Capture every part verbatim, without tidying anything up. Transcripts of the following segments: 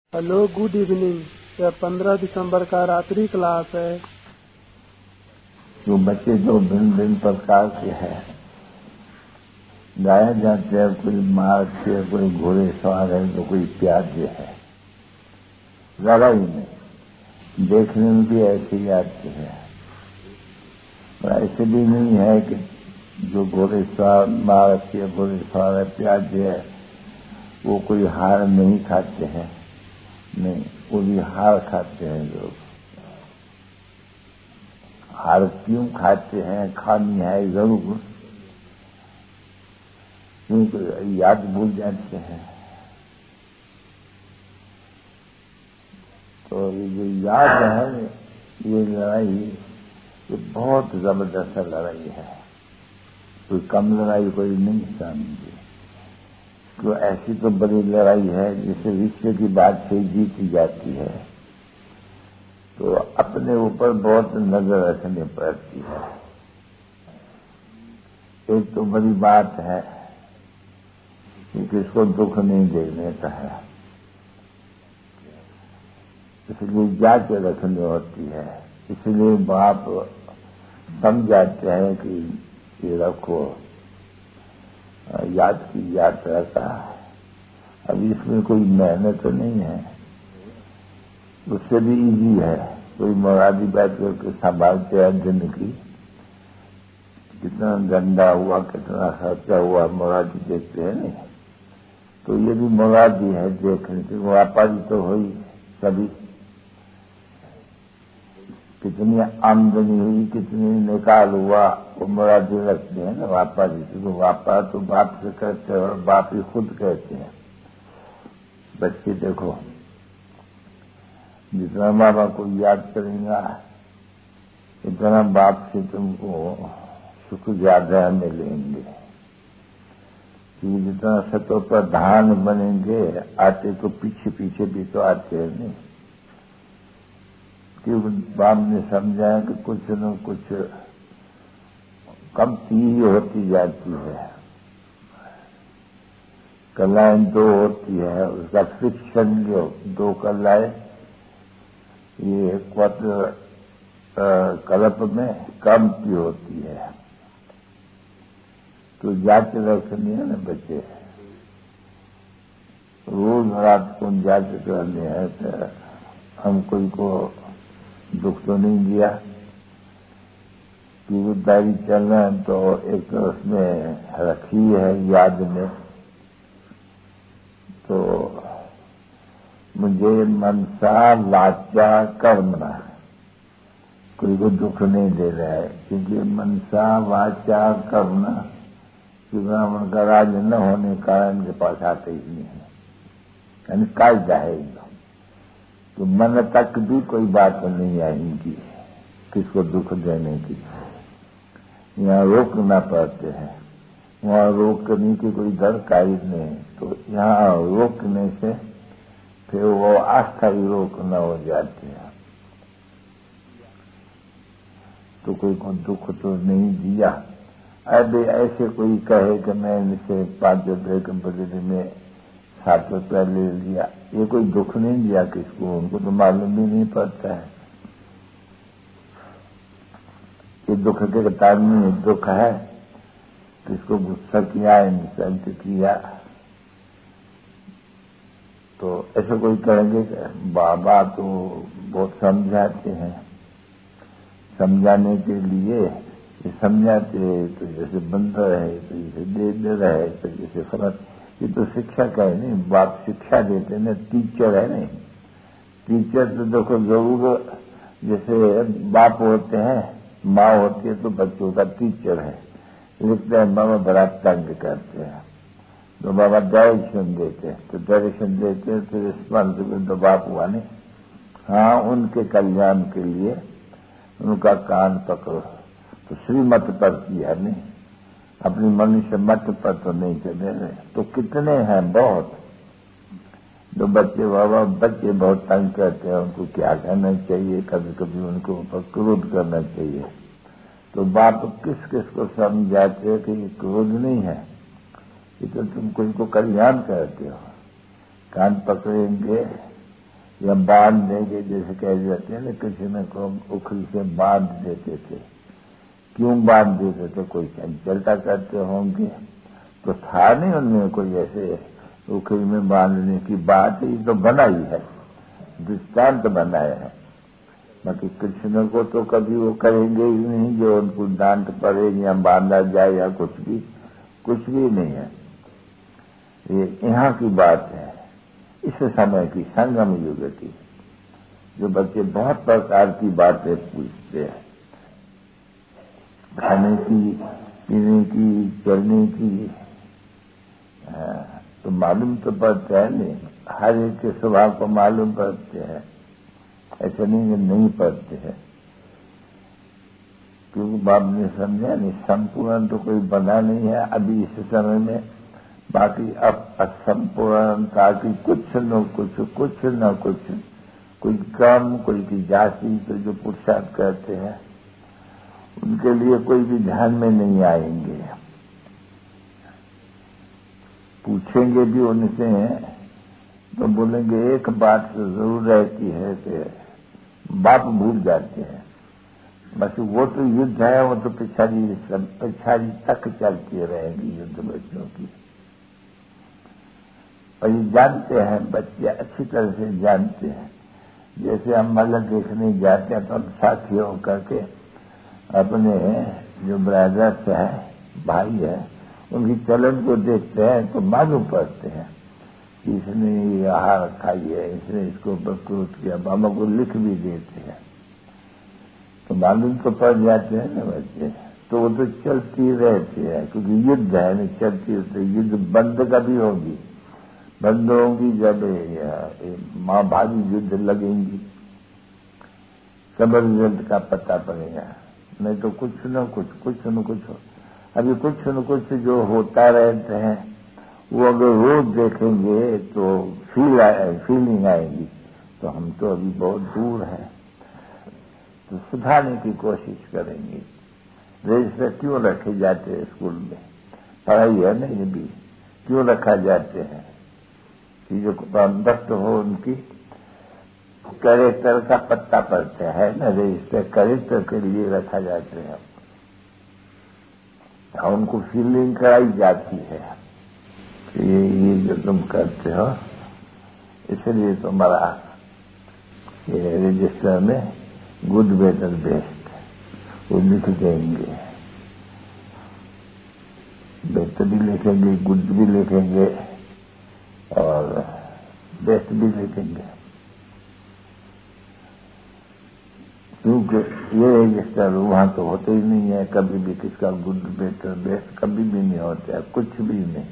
Hello, good evening. यह पंद्रह दिसंबर का रात्रि क्लास है। जो बच्चे जो भिन्न भिन्न प्रकार के हैं गाए जाते हैं, कोई मार्ग से, कोई घोड़े सवार है, तो कोई प्यादे है, जरा ही नहीं। देखने में भी ऐसे ही आते हैं, पर ऐसे भी नहीं है कि जो घोड़े सवार मार्ग से घोड़े सवार है, प्यादे है, वो कोई हार नहीं खाते हैं। नहीं, वो भी हार खाते हैं। लोग हार क्यों खाते हैं? खानी है जरूर, क्योंकि याद भूल जाते हैं। तो ये जो याद है, ये लड़ाई ये बहुत जबरदस्त लड़ाई है। कोई कम लड़ाई कोई नहीं समझे। तो ऐसी तो बड़ी लड़ाई है जिसे विश्व की बात से जीती जाती है, तो अपने ऊपर बहुत नजर रखनी पड़ती है। एक तो बड़ी बात है कि किसको दुख नहीं देने का है, इसलिए जांच रखनी होती है। इसलिए बाप समझाते हैं कि ये रखो, याद की यात्रा का। अब इसमें कोई मेहनत तो नहीं है, उससे भी इजी है। कोई मुरादी बैठ करके संभालते हैं दिन की, कितना गंदा हुआ, कितना खर्चा हुआ, मुरादी देखते हैं नहीं। तो ये भी मुरादी है देखने की। व्यापारी तो हुई सभी, कितनी आमदनी हुई, कितनी निकाल हुआ, वो मुरादी रखते हैं ना व्यापारी से। तो व्यापार तो बाप से करते हैं, और बाप ही खुद कहते हैं। बच्चे देखो, जितना बाबा को याद करेंगे इतना बाप से तुमको सुख ज्यादा मिलेंगे। क्योंकि जितना सतो प्रधान बनेंगे, आते तो पीछे पीछे भी तो आते हैं नहीं। क्योंकि बाप ने समझाया कि कुछ न कुछ कमती ही होती जाती है। कलाएं दो होती है, उसका फ्रिक्शन जो दो कलाएं, ये क्वत्र कल्प में कमती होती है। तो जांच रखनी है ना बच्चे, रोज रात को जांच करनी है। तो हम कोई को दुख तो नहीं दिया, क्योंकि दारी चलना है तो एक तो उसमें रखी है याद में। तो मुझे मनसा वाचा कर्मणा, कोई को दुख नहीं दे रहा है, क्योंकि मनसा वाचा कर्मणा ब्राह्मण का राज न होने के कारण के पास आते ही नहीं है। यानी कायदा है तो मन तक भी कोई बात नहीं आएगी किसको दुख देने की। यहाँ रोकना पड़ते हैं, वहाँ रोकने की कोई दर कायद नहीं। तो यहाँ रोकने से फिर वो अस्थायी रोकना हो जाती है। तो कोई को दुख तो नहीं दिया। अब ऐसे कोई कहे कि मैं इनसे पांच रुपये के बदले में सात रुपया ले लिया, ये कोई दुख नहीं दिया किसको, उनको तो मालूम भी नहीं पड़ता है। ये दुख के टाइम में दुख है, किसको गुस्सा किया, इंसल्ट किया। तो ऐसे कोई कहेंगे कि बाबा तो बहुत समझाते हैं, समझाने के लिए ये समझाते तो जैसे बंदर है, तो जैसे दे दे रहा है, तो जैसे फर्क। ये तो शिक्षक है नहीं, बाप शिक्षा देते ना, टीचर है नहीं। टीचर तो देखो जरूर, जैसे बाप होते हैं, माँ होती है, तो बच्चों का टीचर है। लिखते हैं बाबा बड़ा तंग करते हैं, तो बाबा डायरेक्शन देते हैं। तो डायरेक्शन देते हैं तो रिस्पॉन्सिबल तो बाप हुआ नहीं। हाँ, उनके कल्याण के लिए उनका कान पकड़ो। तो श्रीमत पर किया नहीं, अपनी मनुष्य मत पर तो नहीं चले रहे। तो कितने हैं, बहुत। तो बच्चे बाबा बच्चे बहुत तंग करते हैं, उनको क्या कहना चाहिए, कभी कभी उनको ऊपर क्रोध करना चाहिए। तो बाप किस किस को समझाते हैं कि ये क्रोध नहीं है, ये तो तुम कोई को कल्याण करते हो। कान पकड़ेंगे یا باندھ دیں گے، جیسے کہہ جاتے ہیں نا کسی کو اکھل سے باندھ دیتے تھے. کیوں باندھ دیتے تھے؟ کوئی چنچلتا کرتے ہوں گے تو تھا نہیں ان میں کوئی ایسے اکھل میں باندھنے کی بات. یہ تو بنائی ہے، دستانت بنایا ہے. باقی کرشن کو تو کبھی وہ کریں گے ہی نہیں جو ان کو ڈانٹ پڑے یا باندھا جائے یا کچھ بھی کچھ بھی نہیں ہے. یہ یہاں کی بات ہے، اس سمے کی سنگم یگ کی، جو بچے بہت پرکار کی باتیں پوچھتے ہیں، کھانے کی، پینے کی، چلنے کی، تو معلوم تو پڑتا ہے نہیں. ہر ایک کے سوبھاؤ کو معلوم پڑتے ہیں، ایسا نہیں کہ نہیں پڑتے ہیں. کیونکہ باپ نے سمجھا نہیں، سمپورن تو کوئی بنا نہیں ہے ابھی اس سمے میں. باقی اب اسمپورن تاکہ کچھ نہ کچھ کچھ نہ کچھ کوئی کام، کوئی کی جاتی تو جو پرساد کرتے ہیں ان کے لیے کوئی بھی دھیان میں نہیں آئیں گے. پوچھیں گے بھی ان سے تو بولیں گے ایک بات تو ضرور رہتی ہے کہ باپ بھول جاتے ہیں. بس وہ تو یدھ ہے، وہ تو پچھاڑی پچھاڑی تک چلتی رہے گی یدھ بچوں کی. اور یہ جانتے ہیں بچے، اچھی طرح سے جانتے ہیں. جیسے ہم ملک دیکھنے جاتے ہیں تو ہم ساتھی ہو کر کے اپنے جو برادرس ہیں، بھائی ہیں، ان کی چلن کو دیکھتے ہیں تو معلوم پڑتے ہیں کہ اس نے یہ آہار کھائی ہے، اس نے اس کو بکروٹ کیا. ماما کو لکھ بھی دیتے ہیں تو معلوم تو پڑ جاتے ہیں نا بچے. تو وہ تو چلتی رہتی ہے کیونکہ یدھ ہے نا، چلتی رہتی. یدھ بند کبھی ہوگی، بند ہوں گی جب ماں بھاگی یدھ لگیں گی، تب رزلٹ کا پتہ پڑے گا. نہیں تو کچھ نہ کچھ کچھ نہ کچھ ابھی کچھ نہ کچھ جو ہوتا رہتے ہیں وہ اگر روز دیکھیں گے تو فیل فیلنگ آئے گی. تو ہم تو ابھی بہت دور ہیں، تو سدھارنے کی کوشش کریں گے. رجسٹر کیوں رکھے جاتے ہیں اسکول میں؟ پڑھائی ہے نا، یہ بھی کیوں رکھا جاتے ہیں کہ جو کنڈکٹ ہو ان کی کریکٹر کا پتہ پڑتا ہے نا. رجسٹر کریکٹر کے لیے رکھا جاتے ہیں اور ان کو فیلنگ کرائی جاتی ہے کہ یہ جو تم کرتے ہو اس لیے تمہارا یہ رجسٹر میں گڈ بیٹر بیسٹ وہ لکھ دیں گے. بیٹر بھی لکھیں گے، گڈ بھی لکھیں گے اور بیسٹ بھی لکھیں گے. کیونکہ یہ رجسٹر وہاں تو ہوتے ہی نہیں ہے کبھی بھی. کس کا گڈ بیٹر بیسٹ کبھی بھی نہیں ہوتا ہے، کچھ بھی نہیں.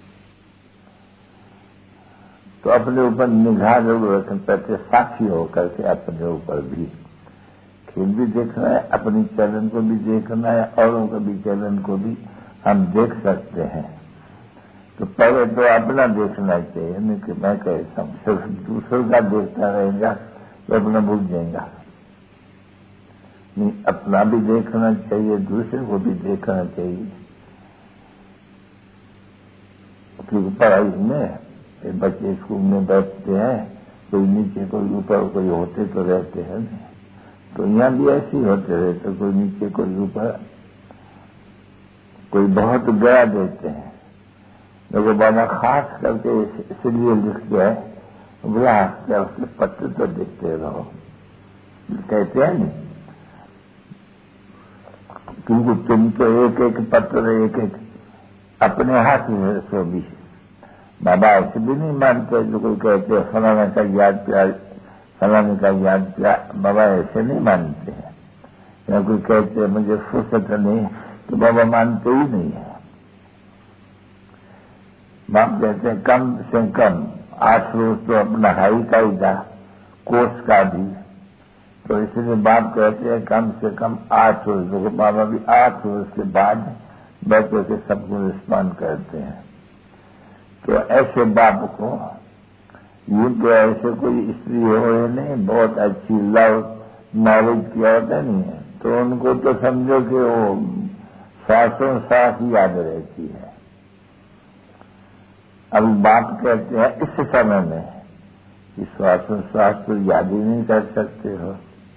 تو اپنے اوپر نگاہ ضرور رکھنا پڑتے، ساتھی ہو کر کے اپنے اوپر بھی کھیل بھی دیکھنا ہے، اپنی چلن کو بھی دیکھنا ہے، اوروں کا بھی چلن کو بھی ہم دیکھ سکتے ہیں. تو پہلے تو اپنا دیکھنا چاہیے، نہیں کہ میں کہتا ہوں صرف دوسروں کا دیکھتا رہے گا تو اپنا بھول جائے گا. نہیں، اپنا بھی دیکھنا چاہیے، دوسرے کو بھی دیکھنا چاہیے. کیونکہ پڑھائی میں بچے اسکول میں بیٹھتے ہیں، کوئی نیچے کوئی اوپر کوئی ہوتے تو رہتے ہیں. تو یہاں بھی ایسے ہی ہوتے رہتے، کوئی نیچے کوئی اوپر، کوئی بہت گیا دیتے ہیں. لیکن بابا خاص کر کے اس لیے لکھتے ہیں بلا اس کے پتے تو دیکھتے رہو، کہتے ہیں نہیں. کیونکہ تم تو ایک ایک پتر ایک ایک اپنے ہاتھ میں سو بھی. بابا ایسے بھی نہیں مانتے جو کوئی کہتے ہیں فلانا کا یاد پیا فلانے کا یاد پیا. بابا ایسے نہیں مانتے ہیں. یا کوئی کہتے ہیں مجھے فرصت نہیں تو بابا مانتے ہی نہیں ہے. باپ کہتے ہیں کم سے کم آٹھ روز تو اپنا ہائی کا ہی تھا، کورس کا بھی. تو اس لیے باپ کہتے ہیں کم سے کم آٹھ روز. بابا بھی آٹھ روز کے بعد بیٹھ کے سب کو رسپونڈ کرتے ہیں. تو ایسے باپ کو یوں تو ایسے کوئی استری ہوئے نہیں بہت اچھی لو نالج کیا ہوتا نہیں ہے تو ان کو تو سمجھو کہ وہ ساسوں ساس یاد رہتی ہے. اب باپ کہتے ہیں اس سمے میں کہ سواس سواس تو یاد ہی نہیں کر سکتے ہو،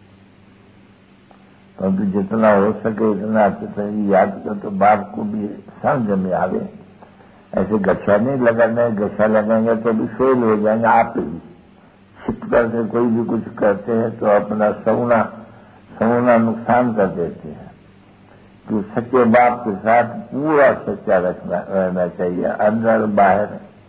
تو جتنا ہو سکے اتنا اچھی طرح یاد کر تو باپ کو بھی سمجھ میں آوے. ایسے گچھا نہیں لگانا ہے، گچھا لگائیں گے تو بھی فیل ہو جائیں گے. آپ بھی چھپ کر کے کوئی بھی کچھ کرتے ہیں تو اپنا سونا سونا نقصان کر دیتے ہیں. تو سچے باپ کے ساتھ پورا سچا رکھنا رہنا چاہیے، اندر باہر.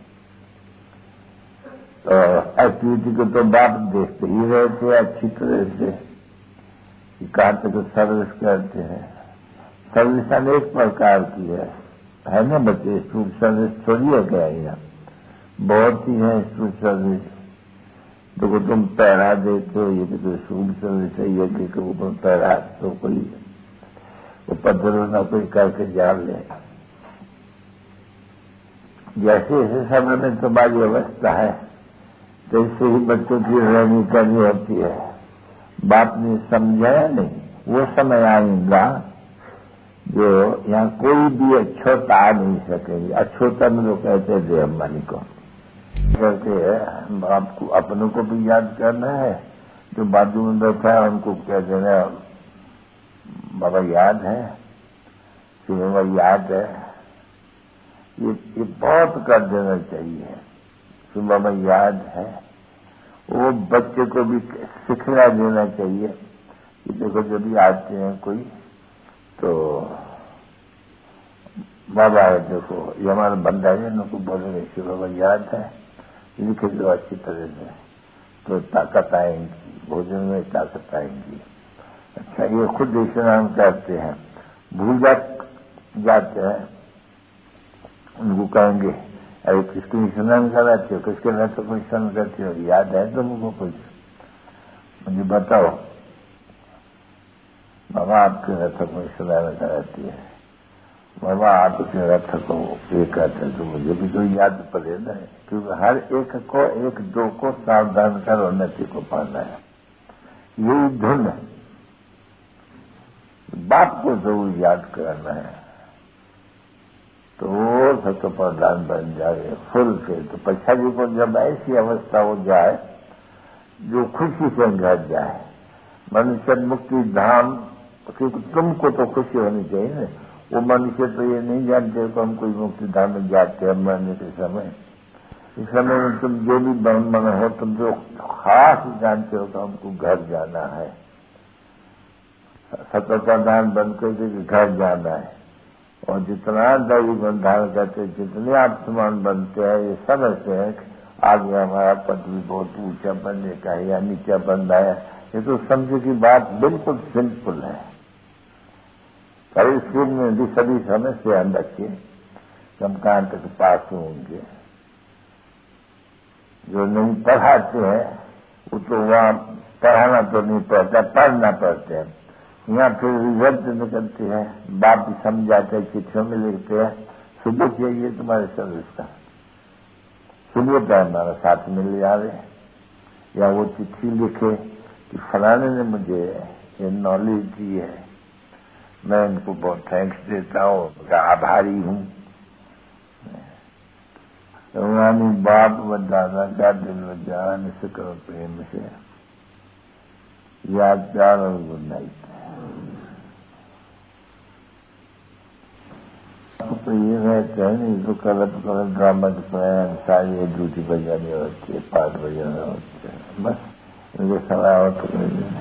تو ایکٹیویٹی کو تو باپ دیکھتے ہی رہتے اچھی طرح سے کہاں تک سروس کرتے ہیں. سروس انیک پرکار کی ہے ہے نا بچے. اسٹوڈ سروس تھوڑی ہے کیا یہاں، بہت ہی ہے اسٹوڈ سروس. تو تم پہرا دیتے ہو، یہ کہ تو اسٹوڈ سروس ہے. یہ کہ تم پہرا تو کوئی پدھر نہ کوئی کر کے جان لے. جیسے ایسے سمے میں تمہاری اوستھا ہے تو اس سے ہی بچوں کی رہنی کرنی ہوتی ہے. باپ نے سمجھایا نہیں. وہ سمے آئیں گا جو یہاں کوئی بھی اچھوتا آ نہیں سکے گی. اچھوتا میں لوگ کہتے ہیں دیو مانی کو کہتے ہیں. آپ کو اپنوں کو بھی یاد کرنا ہے، جو بازو میں بیٹھا ہے ان کو کہہ دینا بابا یاد ہے کہ بابا یاد ہے. یہ بہت کر دینا چاہیے کہ بابا یاد ہے. وہ بچے کو بھی سکھلا دینا چاہیے کہ دیکھو جب بھی آتے ہیں کوئی تو بابا ہے دیکھو یہ ہمارا بندہ ہے، ان کو بولے گا کہ بابا یاد ہے، لکھ دو اچھی طرح سے تو طاقت آئیں گی، بھوجن میں طاقت آئیں گی. اچھا یہ خود اسلام کرتے ہیں، بھول جاتے ہیں. ان کو کہیں گے ارے کس کو اسنان کراتے ہو، کس کے رتھ کو اسنان کرتے ہو، یاد ہے تم کو کچھ مجھے بتاؤ. بابا آپ کے رتھ کو اسنان کراتی ہے، بابا آپ کے رتھ کو یہ کہتے ہیں تو مجھے بھی تو یاد پڑے نا. کیونکہ ہر ایک کو ایک دو کو ساودھان کر انتی کو پانا ہے. یہی دھن ہے. باپ کو ضرور یاد کرنا ہے تو وہ ستو پردھان بن جائے فل کے. تو پچھا جی کو جب ایسی اوستھا ہو جائے جو خوشی سے گھر جائے. منشیہ مکتی دھام، کیونکہ تم کو تو خوشی ہونی چاہیے نا. وہ منشیہ تو یہ نہیں جانتے کہ ہم کوئی مکتی دھام میں جاتے ہیں مرنے کے سمے. اس سمے میں تم جو بھی من ہو تم جو خاص جانتے ہو کہ ہم کو گھر جانا ہے، ستو پردھان بن کر کے گھر جانا ہے. اور جتنا دائری بندھان کرتے جتنے آپ سامان بنتے ہیں یہ سب ایسے ہیں کہ آگے ہمارا پد بھی بہت اونچا بننے کا ہے یا نیچا بننا ہے. یہ تو سمجھو کی بات بالکل سمپل ہے. پر اس میں بھی سبھی سمے سے ہم رکھیے کہ ہم کہاں تک پاس ہوں گے. جو نہیں پڑھاتے ہیں وہ تو وہاں پڑھانا تو نہیں پڑتا، پڑھنا پڑتے ہیں. یہاں پھر رزلٹ نکلتے ہیں. باپ بھی سمجھاتے ہیں، چٹھیوں میں لکھتے ہیں صبح چاہیے تمہارے سروس کا، صبح ٹائم ہمارا ساتھ میں لے آوے. یا وہ چٹھی لکھے کہ فلانے نے مجھے یہ نالج دی ہے، میں ان کو بہت تھینکس دیتا ہوں، آبھاری ہوں. رانی باپ و دادا کا دل و جان سے کرو پریم سے یاد پیار اور گڈ نائٹ. تو یہ رہتے ہیں نہیں تو غلط غلط ڈرامہ کے پلان ساری ڈیوٹی بجانے ہوتی ہے، پاٹ بجانا ہوتا ہے. بس ان کے سوائے اور تو